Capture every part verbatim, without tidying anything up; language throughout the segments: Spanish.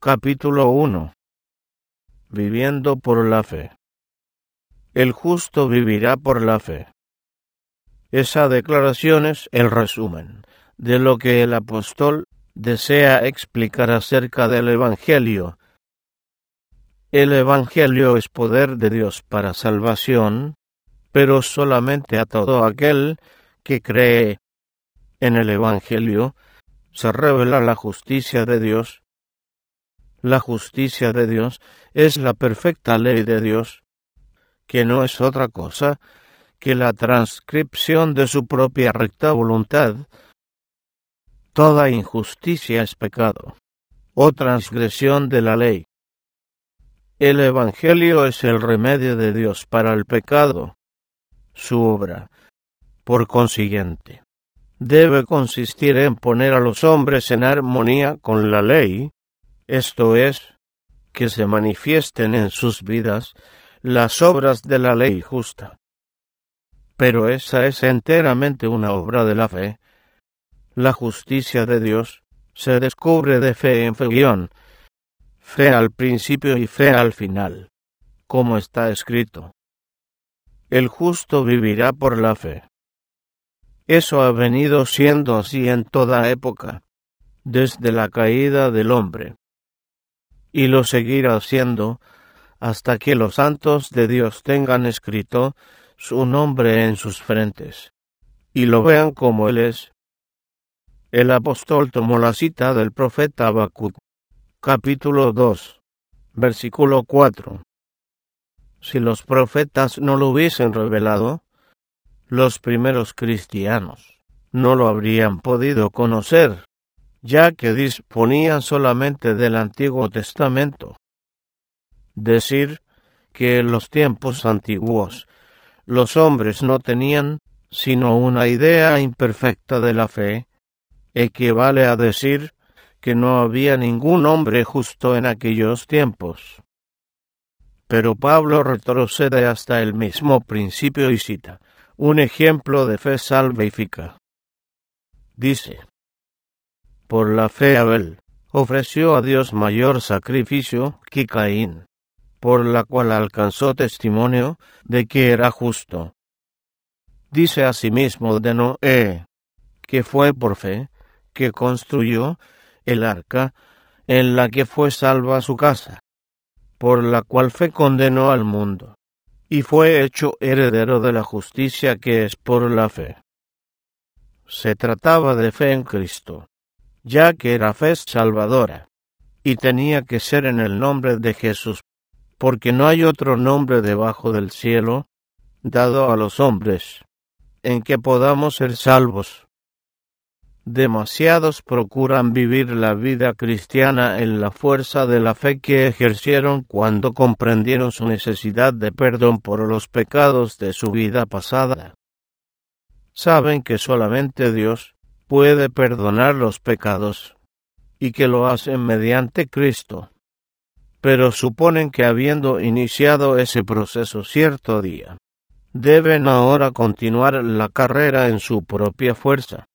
Capítulo uno. Viviendo por la fe. El justo vivirá por la fe. Esa declaración es el resumen de lo que el apóstol desea explicar acerca del Evangelio. El Evangelio es poder de Dios para salvación, pero solamente a todo aquel que cree. En el Evangelio se revela la justicia de Dios. La justicia de Dios es la perfecta ley de Dios, que no es otra cosa que la transcripción de su propia recta voluntad. Toda injusticia es pecado, o transgresión de la ley. El Evangelio es el remedio de Dios para el pecado, su obra. Por consiguiente, debe consistir en poner a los hombres en armonía con la ley, esto es, que se manifiesten en sus vidas las obras de la ley justa. Pero esa es enteramente una obra de la fe. La justicia de Dios se descubre de fe en fe, guión, fe al principio y fe al final, como está escrito. El justo vivirá por la fe. Eso ha venido siendo así en toda época, desde la caída del hombre, y lo seguirá siendo hasta que los santos de Dios tengan escrito su nombre en sus frentes, y lo vean como Él es. El apóstol tomó la cita del profeta Habacuc, capítulo dos, versículo cuatro. Si los profetas no lo hubiesen revelado, los primeros cristianos no lo habrían podido conocer, ya que disponían solamente del Antiguo Testamento. Decir que en los tiempos antiguos los hombres no tenían sino una idea imperfecta de la fe, equivale a decir que no había ningún hombre justo en aquellos tiempos. Pero Pablo retrocede hasta el mismo principio y cita un ejemplo de fe salvífica. Dice: por la fe Abel ofreció a Dios mayor sacrificio que Caín, por la cual alcanzó testimonio de que era justo. Dice asimismo de Noé, que fue por fe que construyó el arca, en la que fue salva su casa, por la cual fe condenó al mundo, y fue hecho heredero de la justicia que es por la fe. Se trataba de fe en Cristo, ya que era fe salvadora, y tenía que ser en el nombre de Jesús, porque no hay otro nombre debajo del cielo, dado a los hombres, en que podamos ser salvos. Demasiados procuran vivir la vida cristiana en la fuerza de la fe que ejercieron cuando comprendieron su necesidad de perdón por los pecados de su vida pasada. Saben que solamente Dios puede perdonar los pecados, y que lo hacen mediante Cristo. Pero suponen que habiendo iniciado ese proceso cierto día, deben ahora continuar la carrera en su propia fuerza.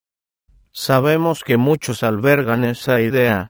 Sabemos que muchos albergan esa idea.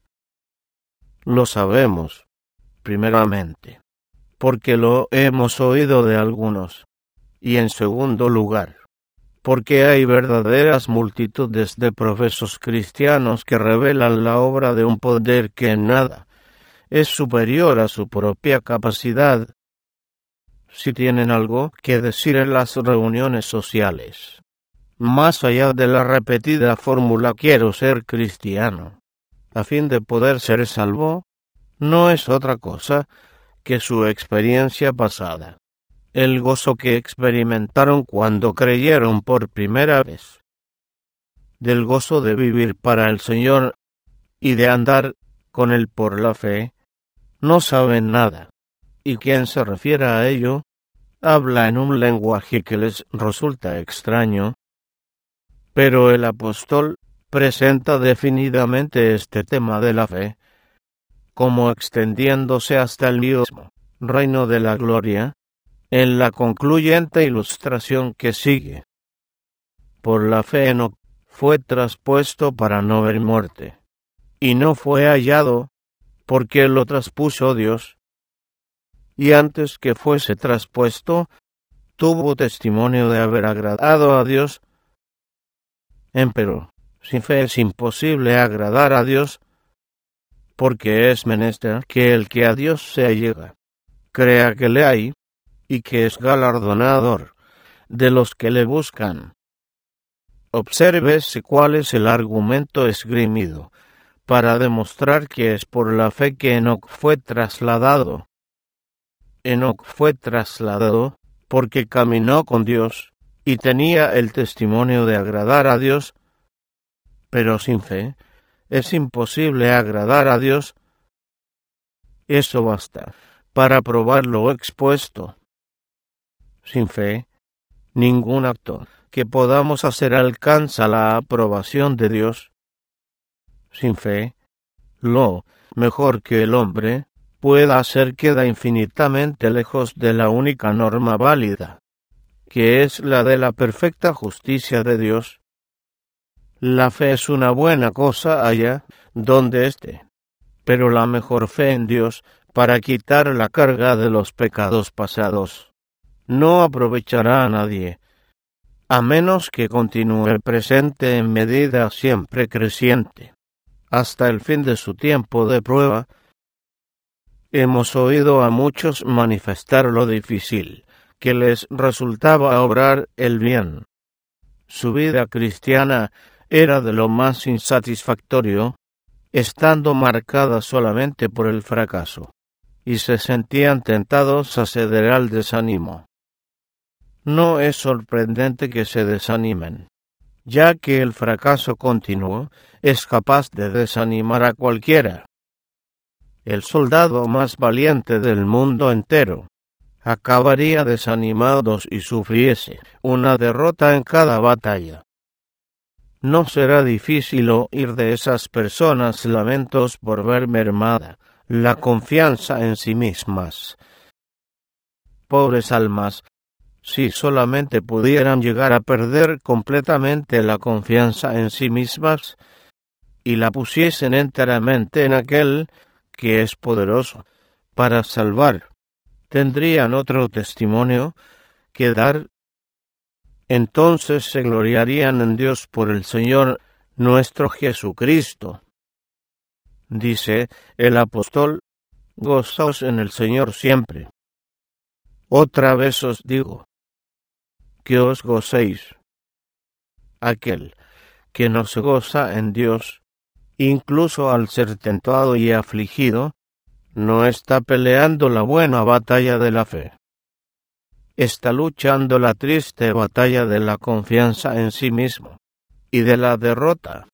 Lo sabemos, primeramente, porque lo hemos oído de algunos, y en segundo lugar, porque hay verdaderas multitudes de profesos cristianos que revelan la obra de un poder que en nada es superior a su propia capacidad. Si tienen algo que decir en las reuniones sociales, más allá de la repetida fórmula quiero ser cristiano, a fin de poder ser salvo, no es otra cosa que su experiencia pasada, el gozo que experimentaron cuando creyeron por primera vez. Del gozo de vivir para el Señor y de andar con Él por la fe, no saben nada, y quien se refiere a ello, habla en un lenguaje que les resulta extraño. Pero el apóstol presenta definidamente este tema de la fe como extendiéndose hasta el mismo reino de la gloria, en la concluyente ilustración que sigue. Por la fe Enoc fue traspuesto para no ver muerte, y no fue hallado, porque lo traspuso Dios, y antes que fuese traspuesto, tuvo testimonio de haber agradado a Dios. Empero, sin fe es imposible agradar a Dios, porque es menester que el que a Dios se allega, crea que le hay, y que es galardonador de los que le buscan. Obsérvese cuál es el argumento esgrimido, para demostrar que es por la fe que Enoc fue trasladado. Enoc fue trasladado porque caminó con Dios, y tenía el testimonio de agradar a Dios, pero sin fe es imposible agradar a Dios. Eso basta para probar lo expuesto. Sin fe, ningún acto que podamos hacer alcanza la aprobación de Dios. Sin fe, lo mejor que el hombre pueda hacer queda infinitamente lejos de la única norma válida, que es la de la perfecta justicia de Dios. La fe es una buena cosa allá donde esté, pero la mejor fe en Dios para quitar la carga de los pecados pasados no aprovechará a nadie, a menos que continúe presente en medida siempre creciente, hasta el fin de su tiempo de prueba. Hemos oído a muchos manifestar lo difícil que les resultaba obrar el bien. Su vida cristiana era de lo más insatisfactorio, estando marcada solamente por el fracaso, y se sentían tentados a ceder al desánimo. No es sorprendente que se desanimen, ya que el fracaso continuo es capaz de desanimar a cualquiera. El soldado más valiente del mundo entero acabaría desanimado si sufriese una derrota en cada batalla. No será difícil oír de esas personas lamentos por ver mermada la confianza en sí mismas. Pobres almas, si solamente pudieran llegar a perder completamente la confianza en sí mismas y la pusiesen enteramente en aquel que es poderoso para salvar, tendrían otro testimonio que dar. Entonces se gloriarían en Dios por el Señor nuestro Jesucristo. Dice el apóstol: gozaos en el Señor siempre. Otra vez os digo, que os gocéis. Aquel que no se goza en Dios, incluso al ser tentado y afligido, no está peleando la buena batalla de la fe. Está luchando la triste batalla de la confianza en sí mismo y de la derrota.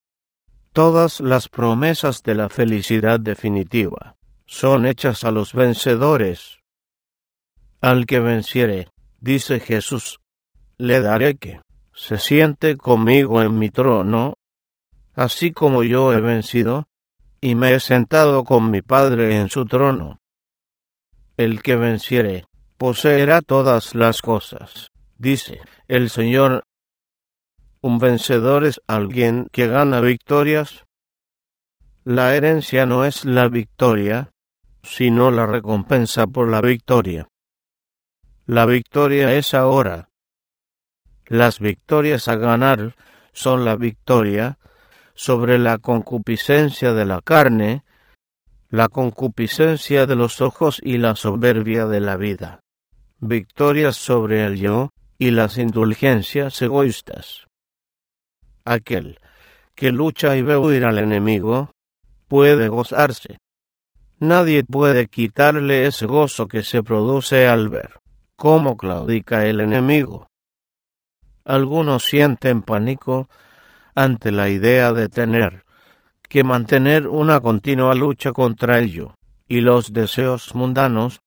Todas las promesas de la felicidad definitiva son hechas a los vencedores. Al que venciere, dice Jesús, le daré que se siente conmigo en mi trono, así como yo he vencido, y me he sentado con mi Padre en su trono. El que venciere poseerá todas las cosas, dice el Señor. ¿Un vencedor es alguien que gana victorias? La herencia no es la victoria, sino la recompensa por la victoria. La victoria es ahora. Las victorias a ganar son la victoria sobre la concupiscencia de la carne, la concupiscencia de los ojos y la soberbia de la vida. Victorias sobre el yo y las indulgencias egoístas. Aquel que lucha y ve huir al enemigo puede gozarse. Nadie puede quitarle ese gozo que se produce al ver cómo claudica el enemigo. Algunos sienten pánico ante la idea de tener que mantener una continua lucha contra el yo y los deseos mundanos.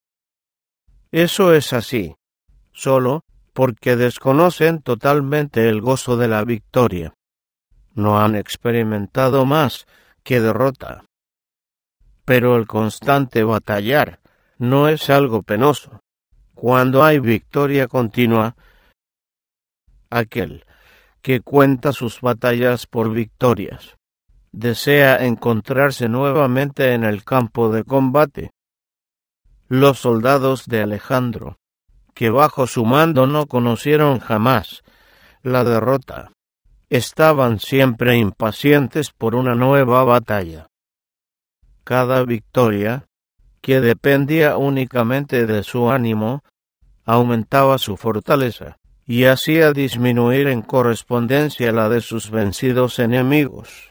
Eso es así, solo porque desconocen totalmente el gozo de la victoria. No han experimentado más que derrota. Pero el constante batallar no es algo penoso. Cuando hay victoria continua, aquel que cuenta sus batallas por victorias desea encontrarse nuevamente en el campo de combate. Los soldados de Alejandro, que bajo su mando no conocieron jamás la derrota, estaban siempre impacientes por una nueva batalla. Cada victoria, que dependía únicamente de su ánimo, aumentaba su fortaleza y hacía disminuir en correspondencia la de sus vencidos enemigos.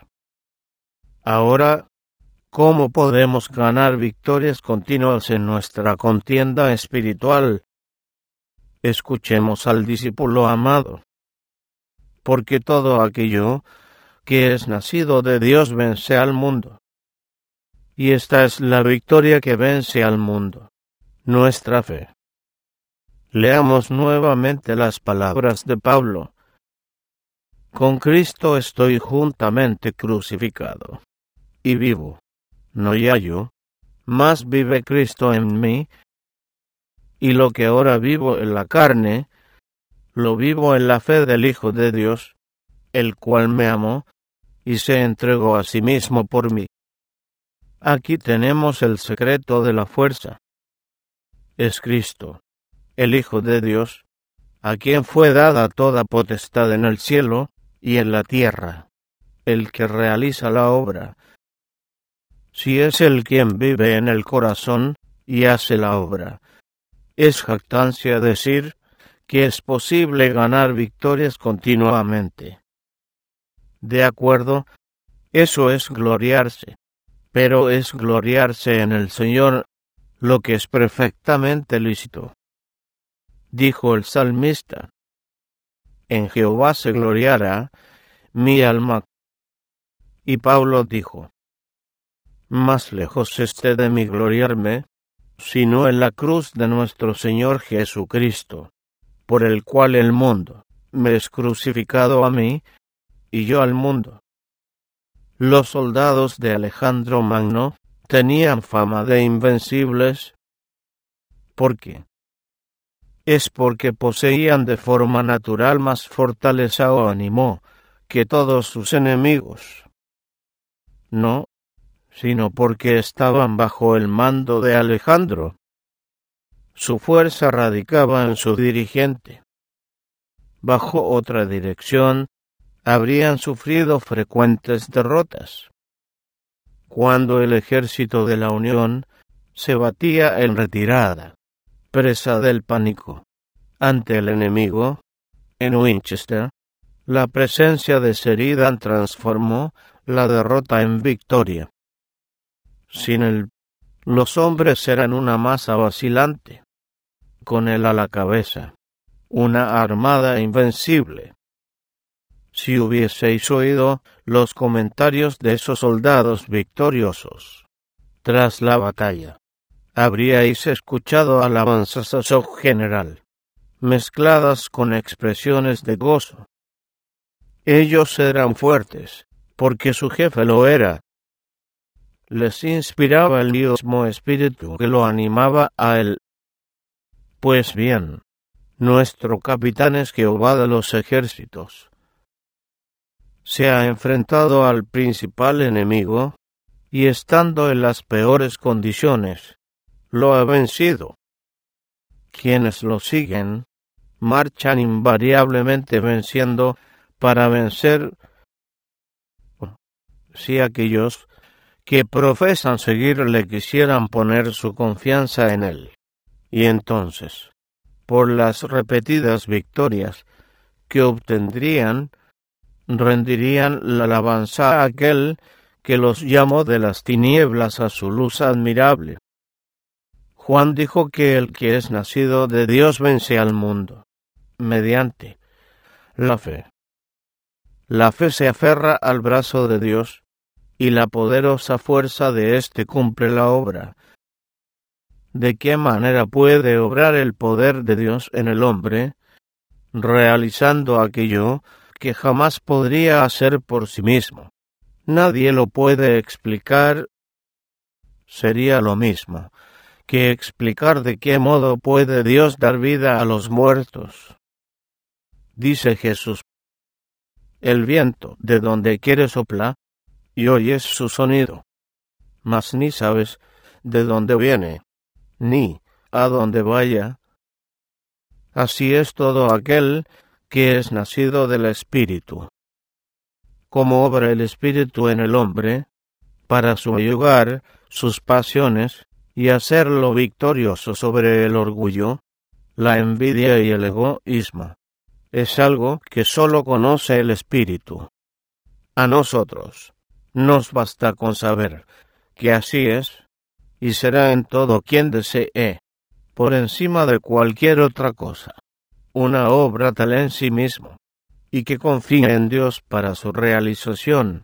Ahora, ¿cómo podemos ganar victorias continuas en nuestra contienda espiritual? Escuchemos al discípulo amado. Porque todo aquello que es nacido de Dios vence al mundo. Y esta es la victoria que vence al mundo, nuestra fe. Leamos nuevamente las palabras de Pablo. Con Cristo estoy juntamente crucificado, y vivo, no ya yo, mas vive Cristo en mí, y lo que ahora vivo en la carne, lo vivo en la fe del Hijo de Dios, el cual me amó y se entregó a sí mismo por mí. Aquí tenemos el secreto de la fuerza. Es Cristo, el Hijo de Dios, a quien fue dada toda potestad en el cielo y en la tierra, el que realiza la obra. Si es Él quien vive en el corazón y hace la obra, es jactancia decir que es posible ganar victorias continuamente. De acuerdo, eso es gloriarse, pero es gloriarse en el Señor, lo que es perfectamente lícito. Dijo el salmista: en Jehová se gloriará mi alma. Y Pablo dijo: más lejos esté de mí gloriarme, sino en la cruz de nuestro Señor Jesucristo, por el cual el mundo me es crucificado a mí, y yo al mundo. Los soldados de Alejandro Magno tenían fama de invencibles. ¿Por qué? Es porque poseían de forma natural más fortaleza o ánimo que todos sus enemigos. No, sino porque estaban bajo el mando de Alejandro. Su fuerza radicaba en su dirigente. Bajo otra dirección, habrían sufrido frecuentes derrotas. Cuando el ejército de la Unión se batía en retirada, presa del pánico, ante el enemigo, en Winchester, la presencia de Sheridan transformó la derrota en victoria. Sin él, los hombres eran una masa vacilante, con él a la cabeza, una armada invencible. Si hubieseis oído los comentarios de esos soldados victoriosos tras la batalla, habríais escuchado alabanzas a su general, mezcladas con expresiones de gozo. Ellos eran fuertes, porque su jefe lo era. Les inspiraba el mismo espíritu que lo animaba a él. Pues bien, nuestro capitán es Jehová de los ejércitos. Se ha enfrentado al principal enemigo, y estando en las peores condiciones, lo ha vencido. Quienes lo siguen, marchan invariablemente venciendo para vencer. Si aquellos que profesan seguirle quisieran poner su confianza en él, y entonces, por las repetidas victorias que obtendrían, rendirían la alabanza a aquel que los llamó de las tinieblas a su luz admirable. Juan dijo que el que es nacido de Dios vence al mundo, mediante la fe. La fe se aferra al brazo de Dios, y la poderosa fuerza de éste cumple la obra. ¿De qué manera puede obrar el poder de Dios en el hombre, realizando aquello que jamás podría hacer por sí mismo? Nadie lo puede explicar. Sería lo mismo que explicar de qué modo puede Dios dar vida a los muertos. Dice Jesús: el viento de donde quiere sopla, y oyes su sonido, mas ni sabes de dónde viene, ni a dónde vaya. Así es todo aquel que es nacido del Espíritu. Como obra el Espíritu en el hombre, para subyugar sus pasiones y hacerlo victorioso sobre el orgullo, la envidia y el egoísmo, es algo que sólo conoce el Espíritu. A nosotros nos basta con saber que así es, y será en todo quien desee, por encima de cualquier otra cosa, una obra tal en sí mismo, y que confíe en Dios para su realización.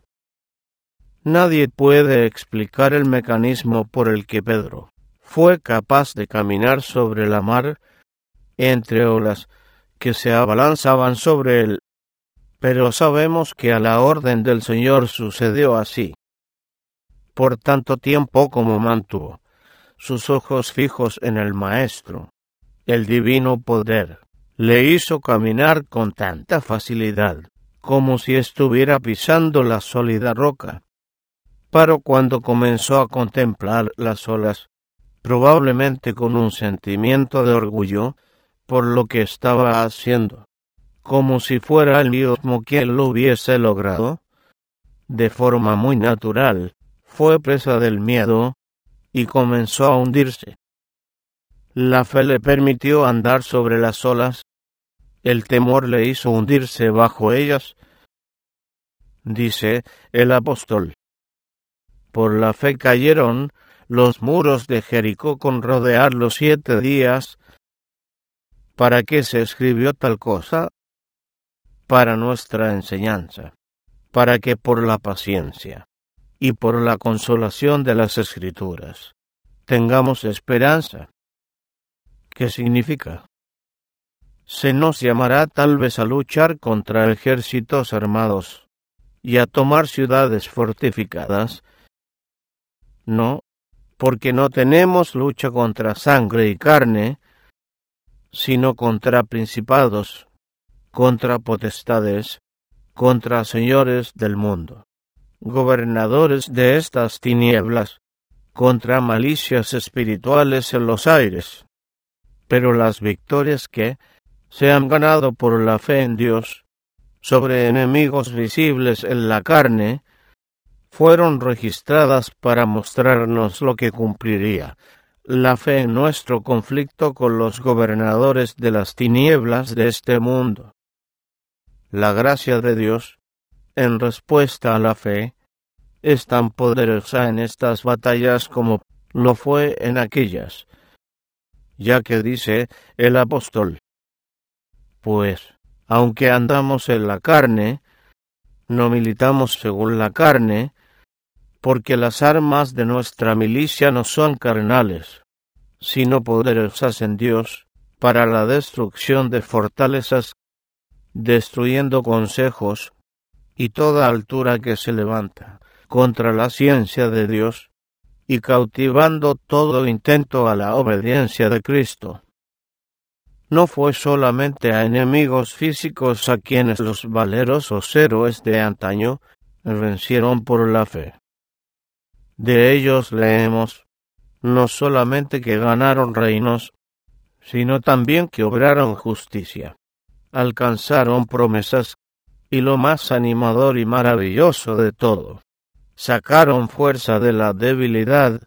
Nadie puede explicar el mecanismo por el que Pedro fue capaz de caminar sobre la mar entre olas que se abalanzaban sobre él, pero sabemos que a la orden del Señor sucedió así. Por tanto tiempo como mantuvo sus ojos fijos en el Maestro, el divino poder le hizo caminar con tanta facilidad, como si estuviera pisando la sólida roca. Pero cuando comenzó a contemplar las olas, probablemente con un sentimiento de orgullo por lo que estaba haciendo, como si fuera él mismo quien lo hubiese logrado, de forma muy natural, fue presa del miedo y comenzó a hundirse. La fe le permitió andar sobre las olas, el temor le hizo hundirse bajo ellas. Dice el apóstol: por la fe cayeron los muros de Jericó con rodearlos siete días. ¿Para qué se escribió tal cosa? Para nuestra enseñanza, para que por la paciencia y por la consolación de las Escrituras tengamos esperanza. ¿Qué significa? Se nos llamará tal vez a luchar contra ejércitos armados y a tomar ciudades fortificadas. No, porque no tenemos lucha contra sangre y carne, sino contra principados, contra potestades, contra señores del mundo, gobernadores de estas tinieblas, contra malicias espirituales en los aires. Pero las victorias que se han ganado por la fe en Dios sobre enemigos visibles en la carne, fueron registradas para mostrarnos lo que cumpliría la fe en nuestro conflicto con los gobernadores de las tinieblas de este mundo. La gracia de Dios, en respuesta a la fe, es tan poderosa en estas batallas como lo fue en aquellas, ya que dice el apóstol: pues, aunque andamos en la carne, no militamos según la carne, porque las armas de nuestra milicia no son carnales, sino poderosas en Dios, para la destrucción de fortalezas, destruyendo consejos y toda altura que se levanta contra la ciencia de Dios, y cautivando todo intento a la obediencia de Cristo. No fue solamente a enemigos físicos a quienes los valerosos héroes de antaño vencieron por la fe. De ellos leemos, no solamente que ganaron reinos, sino también que obraron justicia, alcanzaron promesas, y lo más animador y maravilloso de todo, sacaron fuerza de la debilidad.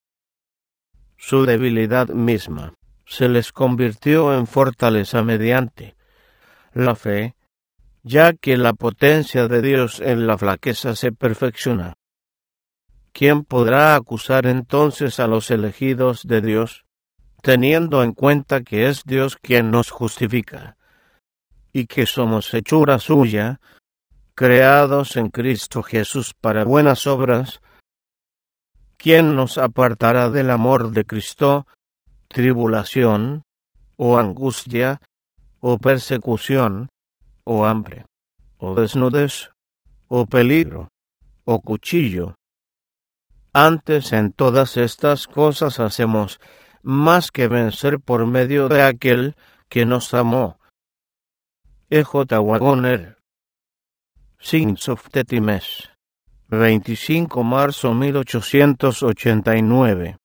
Su debilidad misma se les convirtió en fortaleza mediante la fe, ya que la potencia de Dios en la flaqueza se perfecciona. ¿Quién podrá acusar entonces a los elegidos de Dios, teniendo en cuenta que es Dios quien nos justifica, y que somos hechura suya, creados en Cristo Jesús para buenas obras? ¿Quién nos apartará del amor de Cristo? ¿Tribulación, o angustia, o persecución, o hambre, o desnudez, o peligro, o cuchillo? Antes en todas estas cosas hacemos más que vencer por medio de aquel que nos amó. E J. Waggoner. Sins of the Times. veinticinco de marzo de mil ochocientos ochenta y nueve.